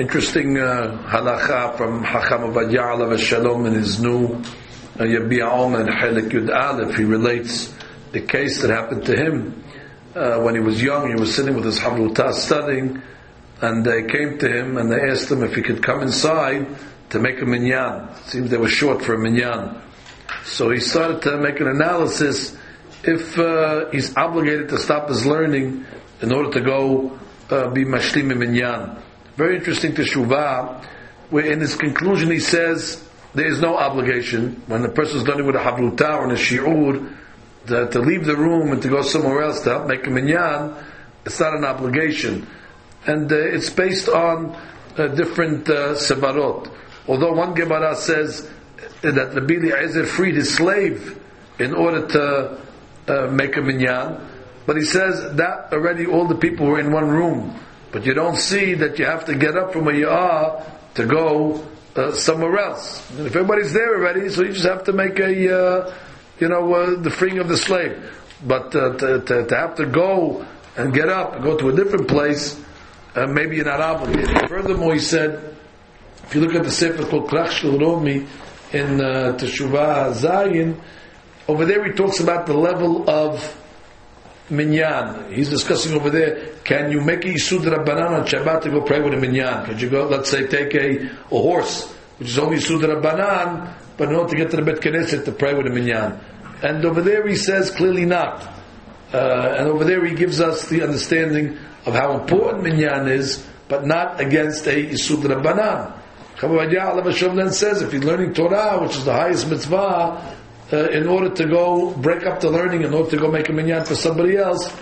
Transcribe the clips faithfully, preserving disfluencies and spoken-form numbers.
Interesting uh, halacha from Hacham Ovadia Alav Shalom in his new uh, Yabia Om and Chelik Yud Aleph. He relates the case that happened to him uh, when he was young. He was sitting with his Havlutah studying, and they came to him and they asked him if he could come inside to make a minyan. It seems they were short for a minyan. So he started to make an analysis if uh, he's obligated to stop his learning in order to go uh, be mashlim minyan. Very interesting teshuvah, where in his conclusion he says there is no obligation when the person is learning with a havrutah or in a shi'ur to, to leave the room and to go somewhere else to help make a minyan. It's not an obligation, and uh, it's based on uh, different uh, sevarot. Although one Gemara says that Rabbi Eliezer freed his slave in order to uh, make a minyan, but he says that already all the people were in one room. But you don't see that you have to get up from where you are to go uh, somewhere else. And if everybody's there already, so you just have to make a, uh, you know, uh, the freeing of the slave. But uh, to, to, to have to go and get up and go to a different place, uh, maybe you're not obligated. Furthermore, he said, if you look at the Sefer called Krach Shel Romi in uh, Teshuvah Zayin, over there he talks about the level of minyan. He's discussing over there, can you make a Yisud Rabbanan on Shabbat to go pray with a minyan? Could you go, let's say, take a, a horse, which is only Yisud Rabbanan, but in order to get to the Bet Knesset to pray with a minyan? And over there he says clearly not. Uh, and over there he gives us the understanding of how important minyan is, but not against a Yisud Rabbanan. Chavavadiyah Alav Hashem then says, if you're learning Torah, which is the highest mitzvah, Uh, in order to go break up the learning, in order to go make a minyan for somebody else,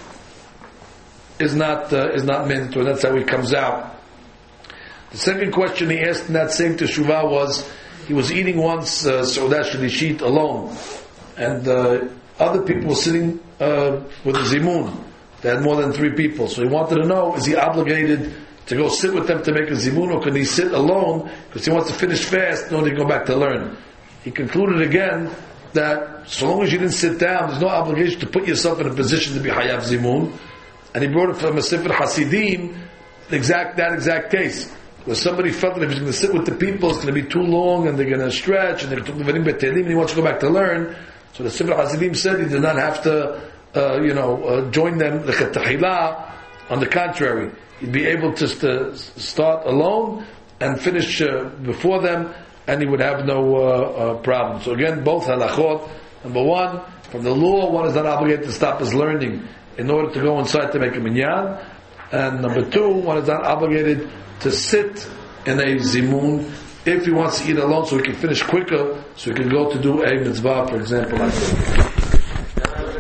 is not uh, is not mandatory. That's how he comes out. The second question he asked in that same teshuvah was, he was eating once uh, Seudah Shlishit alone, and uh, other people were sitting uh, with the zimun. They had more than three people, so he wanted to know, is he obligated to go sit with them to make a zimun, or can he sit alone because he wants to finish fast in order to go back to learn? He concluded again that so long as you didn't sit down, there's no obligation to put yourself in a position to be Hayav Zimun. And he brought it from a Sefer Hasidim, the exact, that exact case, where somebody felt that if he's going to sit with the people, it's going to be too long, and they're going to stretch, and they're going to be and he wants to go back to learn. So the Sefer Hasidim said he did not have to, uh, you know, uh, join them, the Chetahila. On the contrary, he'd be able to st- start alone and finish uh, before them, and he would have no uh, uh, problem. So again, both halachot. Number one, from the law, one is not obligated to stop his learning in order to go inside to make a minyan. And number two, one is not obligated to sit in a zimun if he wants to eat alone, so he can finish quicker, so he can go to do a mitzvah, for example, like that.